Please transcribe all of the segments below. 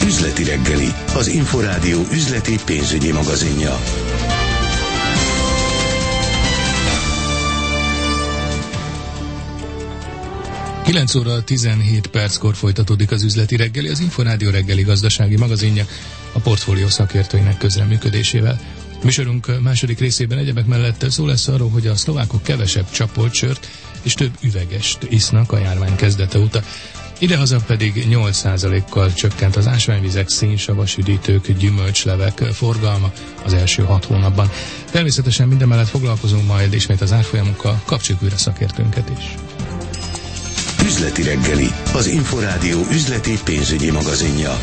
Üzleti reggeli, az Inforádió üzleti pénzügyi magazinja. Kilenc óra 17 perckor folytatódik az üzleti reggeli, az Inforádió reggeli gazdasági magazinja a portfólió szakértőinek közreműködésével. Műsorunk második részében egyebek mellett szó lesz arról, hogy a szlovákok kevesebb csapolt sört és több üvegest isznak a járvány kezdete óta. Idehaza pedig 8%-kal csökkent az ásványvizek, szénsavas üdítők, gyümölcslevek forgalma az első 6 hónapban. Természetesen mindemellett foglalkozunk majd ismét az árfolyamokkal, kapcsoljuk újra szakértőnket is. Üzleti reggeli, az Inforádió üzleti pénzügyi magazinja.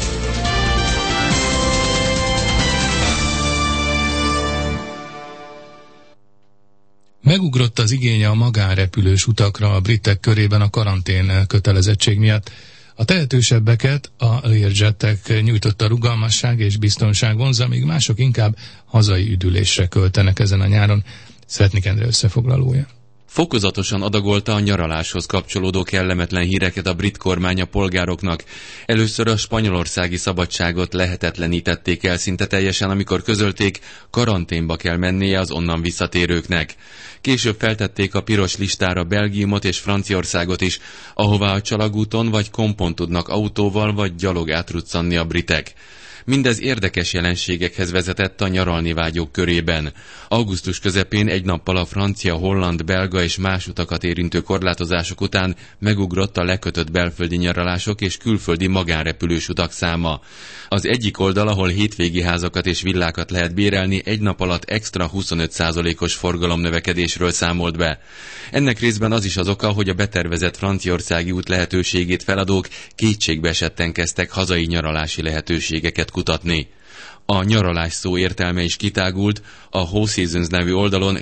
Megugrott az igénye a magánrepülős utakra a britek körében a karantén kötelezettség miatt. A tehetősebbeket a Learjetek nyújtotta rugalmasság és biztonság vonzza, míg mások inkább hazai üdülésre költenek ezen a nyáron. Szeretnék Endre összefoglalója. Fokozatosan adagolta a nyaraláshoz kapcsolódó kellemetlen híreket a brit kormány a polgároknak. Először a spanyolországi szabadságot lehetetlenítették el szinte teljesen, amikor közölték, karanténba kell mennie az onnan visszatérőknek. Később feltették a piros listára Belgiumot és Franciaországot is, ahová a csalagúton vagy kompon tudnak autóval vagy gyalog átruccanni a britek. Mindez érdekes jelenségekhez vezetett a nyaralni vágyók körében. Augusztus közepén egy nappal a francia, holland, belga és más utakat érintő korlátozások után megugrott a lekötött belföldi nyaralások és külföldi magánrepülős utak száma. Az egyik oldal, ahol hétvégi házakat és villákat lehet bérelni, egy nap alatt extra 25%-os forgalomnövekedésről számolt be. Ennek részben az is az oka, hogy a betervezett franciaországi út lehetőségét feladók kétségbeesetten kezdtek hazai nyaralási lehetőségeket kutatni. A nyaralás szó értelme is kitágult, a Whole Seasons nevű oldalon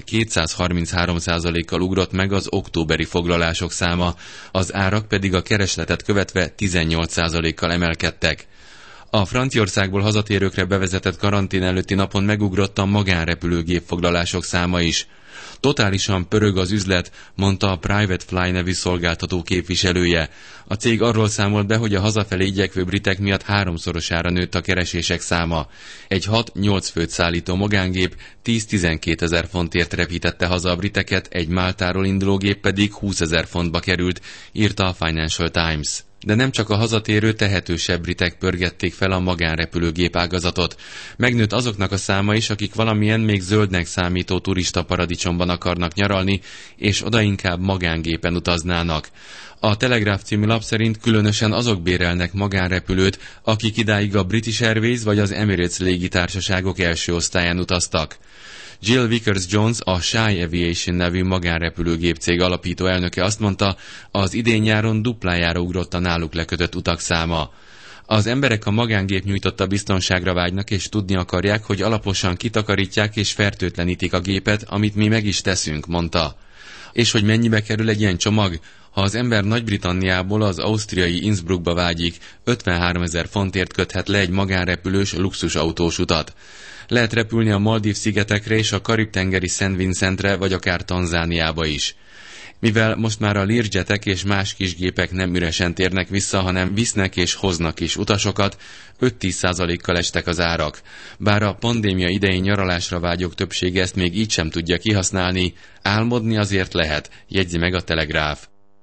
233%-kal ugrott meg az októberi foglalások száma, az árak pedig a keresletet követve 18%-kal emelkedtek. A Franciaországból hazatérőkre bevezetett karantén előtti napon megugrott a magánrepülőgép foglalások száma is. Totálisan pörög az üzlet, mondta a Private Fly nevű szolgáltató képviselője. A cég arról számolt be, hogy a hazafelé igyekvő britek miatt 3-szorosára nőtt a keresések száma. Egy 6-8 főt szállító magángép 10-12 ezer fontért repítette haza a briteket, egy Máltáról induló gép pedig 20 000 fontba került, írta a Financial Times. De nem csak a hazatérő tehetősebb britek pörgették fel a magánrepülőgép ágazatot. Megnőtt azoknak a száma is, akik valamilyen még zöldnek számító turista paradicsomban akarnak nyaralni, és oda inkább magángépen utaznának. A Telegraph című lap szerint különösen azok bérelnek magánrepülőt, akik idáig a British Airways vagy az Emirates légitársaságok első osztályán utaztak. Jill Vickers-Jones, a Shy Aviation nevű magánrepülőgépcég alapító elnöke azt mondta, az idén nyáron duplájára ugrott a náluk lekötött utak száma. Az emberek a magángép nyújtotta biztonságra vágynak, és tudni akarják, hogy alaposan kitakarítják és fertőtlenítik a gépet, amit mi meg is teszünk, mondta. És hogy mennyibe kerül egy ilyen csomag? Ha az ember Nagy-Britanniából az ausztriai Innsbruckba vágyik, 53 000 fontért köthet le egy magánrepülős luxusautós utat. Lehet repülni a Maldív-szigetekre és a Karib-tengeri Szent Vincentre, vagy akár Tanzániába is. Mivel most már a Learjetek és más kisgépek nem üresen térnek vissza, hanem visznek és hoznak is utasokat, 5-10%-kal estek az árak. Bár a pandémia idején nyaralásra vágyók többsége ezt még így sem tudja kihasználni, álmodni azért lehet, jegyzi meg a Telegraph.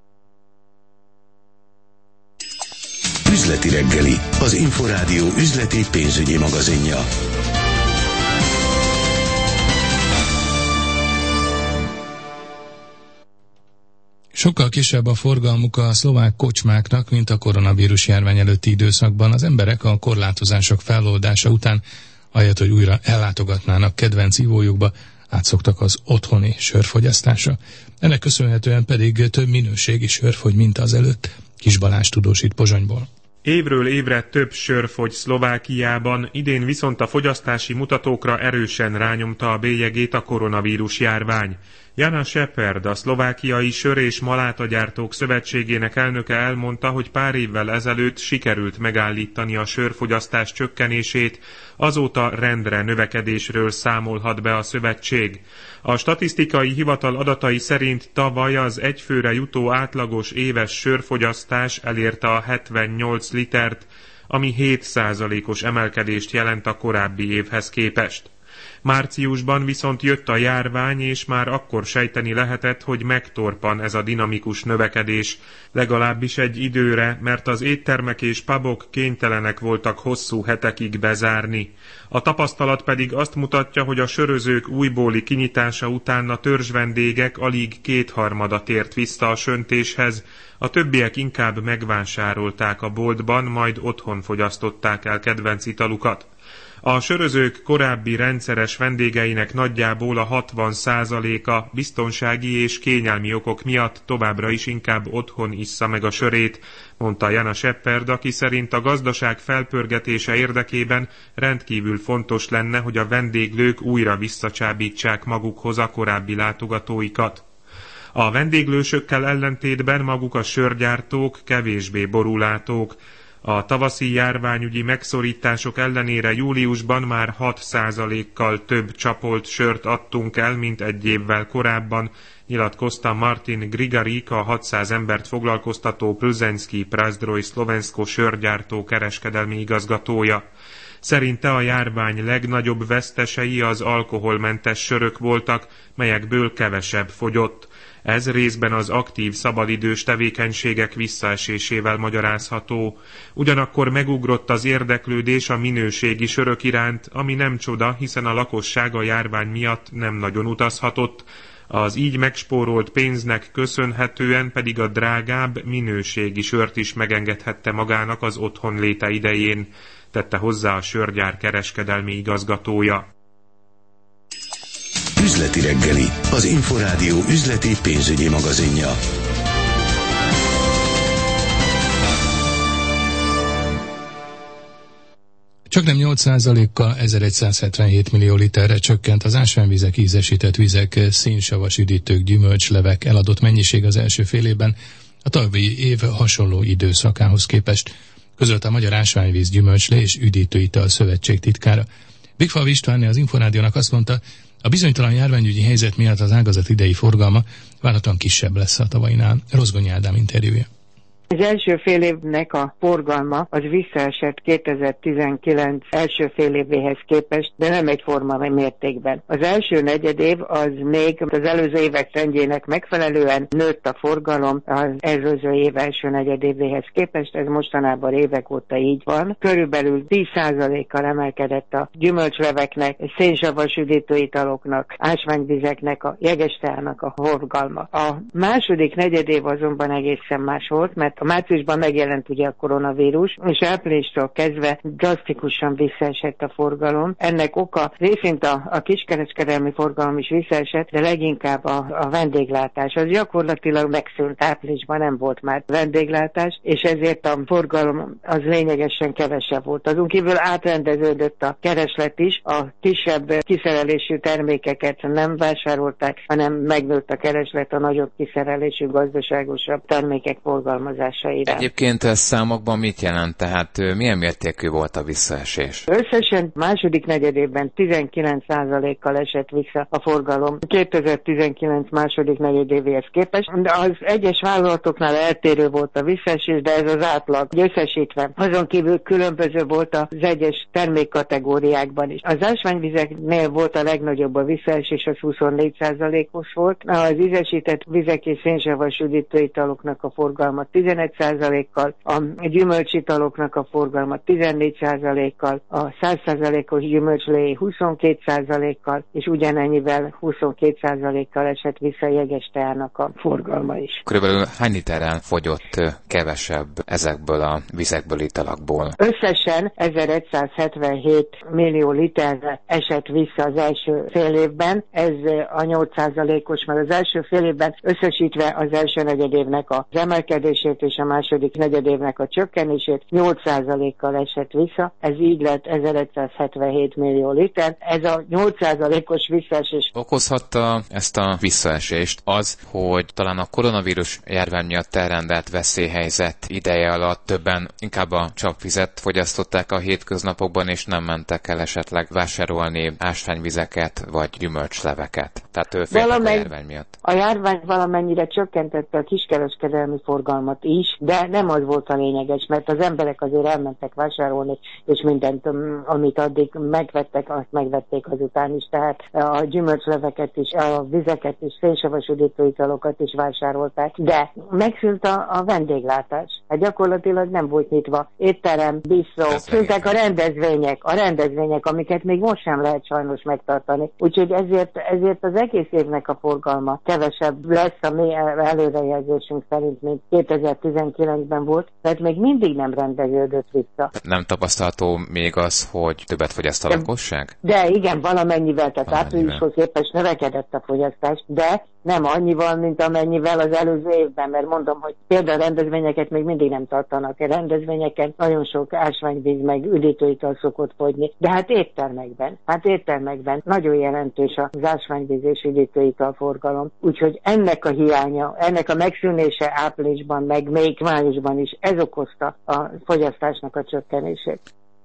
Üzleti reggeli, az Inforádió üzleti pénzügyi magazinja. Sokkal kisebb a forgalmuk a szlovák kocsmáknak, mint a koronavírus járvány előtti időszakban. Az emberek a korlátozások feloldása után, ahelyett, hogy újra ellátogatnának kedvenc ivójukba, átszoktak az otthoni sörfogyasztásra. Ennek köszönhetően pedig több minőségi sör fogy, mint az előtt. Kis Balázs tudósít Pozsonyból. Évről évre több sör fogy Szlovákiában, idén viszont a fogyasztási mutatókra erősen rányomta a bélyegét a koronavírus járvány. Jana Shepard, a Szlovákiai Sör- és Malátagyártók Szövetségének elnöke elmondta, hogy pár évvel ezelőtt sikerült megállítani a sörfogyasztás csökkenését, azóta rendre növekedésről számolhat be a szövetség. A statisztikai hivatal adatai szerint tavaly az egyfőre jutó átlagos éves sörfogyasztás elérte a 78 litert, ami 7%-os emelkedést jelent a korábbi évhez képest. Márciusban viszont jött a járvány, és már akkor sejteni lehetett, hogy megtorpan ez a dinamikus növekedés, legalábbis egy időre, mert az éttermek és pubok kénytelenek voltak hosszú hetekig bezárni. A tapasztalat pedig azt mutatja, hogy a sörözők újbóli kinyitása után a törzsvendégek alig 2/3 tért vissza a söntéshez, a többiek inkább megvásárolták a boltban, majd otthon fogyasztották el kedvenc italukat. A sörözők korábbi rendszeres vendégeinek nagyjából a 60%-a biztonsági és kényelmi okok miatt továbbra is inkább otthon issza meg a sörét, mondta Jana Shepherd, aki szerint a gazdaság felpörgetése érdekében rendkívül fontos lenne, hogy a vendéglők újra visszacsábítsák magukhoz a korábbi látogatóikat. A vendéglősökkel ellentétben maguk a sörgyártók kevésbé borulátók. A tavaszi járványügyi megszorítások ellenére júliusban már 6%-kal több csapolt sört adtunk el, mint egy évvel korábban, nyilatkozta Martin Grigarik, a 600 embert foglalkoztató Plzeňský Prazdroj Slovensko sörgyártó kereskedelmi igazgatója. Szerinte a járvány legnagyobb vesztesei az alkoholmentes sörök voltak, melyekből kevesebb fogyott. Ez részben az aktív szabadidős tevékenységek visszaesésével magyarázható. Ugyanakkor megugrott az érdeklődés a minőségi sörök iránt, ami nem csoda, hiszen a lakosság a járvány miatt nem nagyon utazhatott. Az így megspórolt pénznek köszönhetően pedig a drágább minőségi sört is megengedhette magának az otthonléte idején, tette hozzá a sörgyár kereskedelmi igazgatója. Üzleti reggeli, az Inforádió üzleti pénzügyi magazinja. Csaknem 8%-kal 1177 millió literre csökkent az ásványvizek, ízesített vizek, szénsavas üdítők, gyümölcslevek eladott mennyiség az első fél évben a tavalyi év hasonló időszakához képest, közölte a Magyar Ásványvíz, Gyümölcslé és Üdítőital Szövetség titkára. Bigfalvi Istvánné az Inforádiónak azt mondta, a bizonytalan járványügyi helyzet miatt az ágazat idei forgalma várhatóan kisebb lesz a tavainál. Rozgonyi Ádám interjúja. Az első fél évnek a forgalma az visszaesett 2019 első fél évéhez képest, de nem egyforma mértékben. Az első negyedév az még az előző évek trendjének megfelelően nőtt a forgalom az előző év első negyedévéhez képest, ez mostanában évek óta így van. Körülbelül 10%-kal emelkedett a gyümölcsleveknek, szénsavas üdítőitaloknak, ásványvizeknek, a jegesteának a forgalma. A második negyedév azonban egészen más volt, mert a márciusban megjelent ugye a koronavírus, és áprilistól kezdve drasztikusan visszaesett a forgalom. Ennek oka részint a kiskereskedelmi forgalom is visszaesett, de leginkább a vendéglátás. Az gyakorlatilag megszűnt, áprilisban nem volt már vendéglátás, és ezért a forgalom az lényegesen kevesebb volt. Azon kívül átrendeződött a kereslet is, a kisebb kiszerelésű termékeket nem vásárolták, hanem megnőtt a kereslet a nagyobb kiszerelésű, gazdaságosabb termékek forgalmazása. Egyébként ez számokban mit jelent? Tehát milyen mértékű volt a visszaesés? Összesen második negyedében 19%-kal esett vissza a forgalom 2019 második negyedévéhez képest, de az egyes vállalatoknál eltérő volt a visszaesés, de ez az átlag összesítve. Azon kívül különböző volt az egyes termékkategóriákban is. Az ásványvizeknél volt a legnagyobb a visszaesés, az 24%-os volt. Az ízesített vizek és szénsavas üdítőitaloknak a forgalma 11%-kal, a gyümölcsitaloknak a forgalma 14%-kal, a 100%-os gyümölcslé 22%-kal, és ugyanennyivel 22%-kal esett vissza jegesteának a forgalma is. Körülbelül hány literrel fogyott kevesebb ezekből a vizekből, italakból? Összesen 1177 millió literre esett vissza az első fél évben, ez a 8%-os, mert az első fél évben összesítve az első negyedévnek az emelkedését és a második negyedévnek a csökkenését 8%-kal esett vissza, ez így lett 1177 millió liter. Ez a 8%-os visszaesés okozhatta ezt a visszaesést az, hogy talán a koronavírus járvány miatt elrendelt veszélyhelyzet ideje alatt többen inkább a csapvizet fogyasztották a hétköznapokban, és nem mentek el esetleg vásárolni ásványvizeket vagy gyümölcsleveket. Tehát féltek a járvány miatt. A járvány valamennyire csökkentette a kiskereskedelmi forgalmat is, de nem az volt a lényeges, mert az emberek azért elmentek vásárolni, és mindent, amit addig megvettek, azt megvették azután is, tehát a gyümölcsleveket is, a vizeket is, félsavas üdítőitalokat is vásárolták, de megszűnt a vendéglátás. Hát gyakorlatilag nem volt nyitva étterem, bistró, szűntek a rendezvények, amiket még most sem lehet sajnos megtartani. Úgyhogy ezért az egész évnek a forgalma kevesebb lesz a mi előrejelzésünk szerint, mint 2019-ben volt, tehát még mindig nem rendeződött vissza. Nem tapasztalható még az, hogy többet fogyaszt a lakosság? De igen, valamennyivel, tehát áprilishoz képest növekedett a fogyasztás, de nem annyival, mint amennyivel az előző évben, mert mondom, hogy például rendezvényeket még mindig nem tartanak. A rendezvényeken nagyon sok ásványvíz meg üdítőital szokott fogyni, de hát éttermekben nagyon jelentős az ásványvíz és üdítőital forgalom. Úgyhogy ennek a hiánya, ennek a megszűnése áprilisban, meg még májusban is, ez okozta a fogyasztásnak a csökkenését.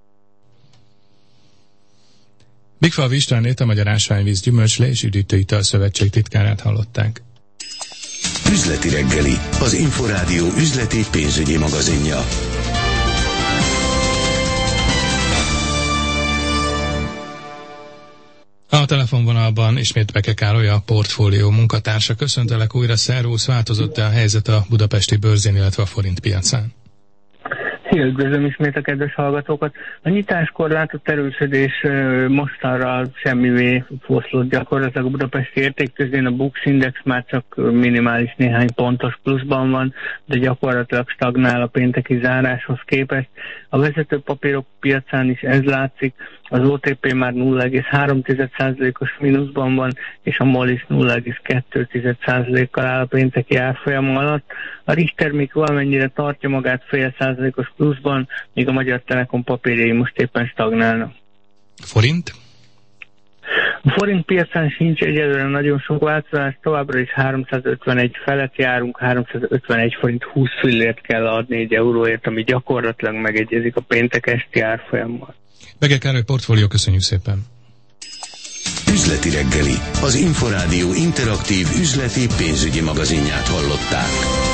Bigfalvi Istvánét, a Magyar Ásványvíz Gyümölcslé és Üdítőital Szövetség titkárát hallották. Üzleti reggeli, az Inforádió üzleti pénzügyi magazinja. A telefonvonalban ismét Beke Károly, a Portfólió munkatársa. Köszöntelek újra, szervusz, változott-e a helyzet a budapesti bőrzén, illetve a forint piacán? Üdvözlöm ismét a kedves hallgatókat. A nyitáskor látott erősödés mostanra semmivé foszlott gyakorlatilag a budapesti értéktőzsdén. A Bux Index már csak minimális néhány pontos pluszban van, de gyakorlatilag stagnál a pénteki záráshoz képest. A vezető papírok piacán is ez látszik. Az OTP már 0,3%-os mínuszban van, és a MOL is 0,2%-kal áll a pénteki árfolyam alatt. A Richter még valamennyire tartja magát fél százalékos pluszban, míg a Magyar Telekom papírjai most éppen stagnálnak. Forint? A forint piacán sincs egyelőre nagyon sok változás, továbbra is 351 felett járunk, 351 forint 20 fillért kell adni egy euróért, ami gyakorlatilag megegyezik a péntek esti árfolyammal. Beke Károly, Portfólió, köszönjük szépen! Üzleti reggeli, az Inforádió interaktív üzleti pénzügyi magazinját hallották.